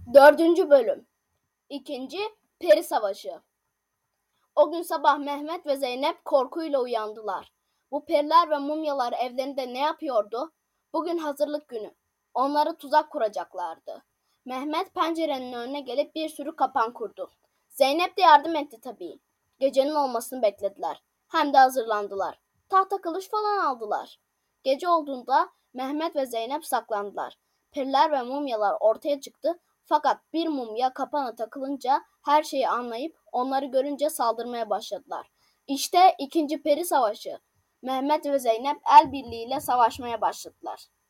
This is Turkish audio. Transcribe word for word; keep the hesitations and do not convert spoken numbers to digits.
Dördüncü bölüm. İkinci Peri Savaşı. O gün sabah Mehmet ve Zeynep korkuyla uyandılar. Bu periler ve mumyalar evlerinde ne yapıyordu? Bugün hazırlık günü. Onları tuzak kuracaklardı. Mehmet pencerenin önüne gelip bir sürü kapan kurdu. Zeynep de yardım etti tabii. Gecenin olmasını beklediler. Hem de hazırlandılar. Tahta kılıç falan aldılar. Gece olduğunda Mehmet ve Zeynep saklandılar. Periler ve mumyalar ortaya çıktı. Fakat bir mumya kapana takılınca her şeyi anlayıp onları görünce saldırmaya başladılar. İşte ikinci Peri Savaşı. Mehmet ve Zeynep el birliğiyle savaşmaya başladılar.